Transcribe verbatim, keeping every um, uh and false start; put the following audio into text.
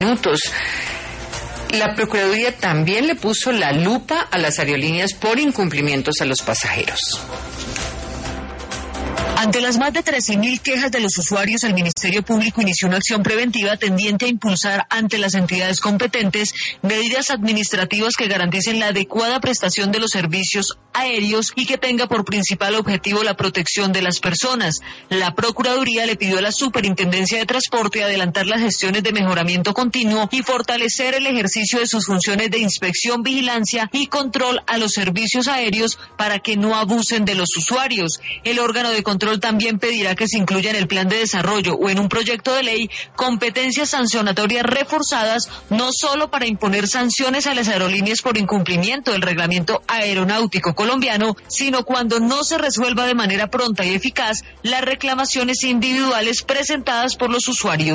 minutos. La Procuraduría también le puso la lupa a las aerolíneas por incumplimientos a los pasajeros. Ante las más de trece mil quejas de los usuarios, el Ministerio Público inició una acción preventiva tendiente a impulsar ante las entidades competentes medidas administrativas que garanticen la adecuada prestación de los servicios aéreos y que tenga por principal objetivo la protección de las personas. La Procuraduría le pidió a la Superintendencia de Transporte adelantar las gestiones de mejoramiento continuo y fortalecer el ejercicio de sus funciones de inspección, vigilancia y control a los servicios aéreos para que no abusen de los usuarios. El órgano de control también pedirá que se incluya en el plan de desarrollo o en un proyecto de ley competencias sancionatorias reforzadas, no solo para imponer sanciones a las aerolíneas por incumplimiento del reglamento aeronáutico colombiano, sino cuando no se resuelva de manera pronta y eficaz las reclamaciones individuales presentadas por los usuarios.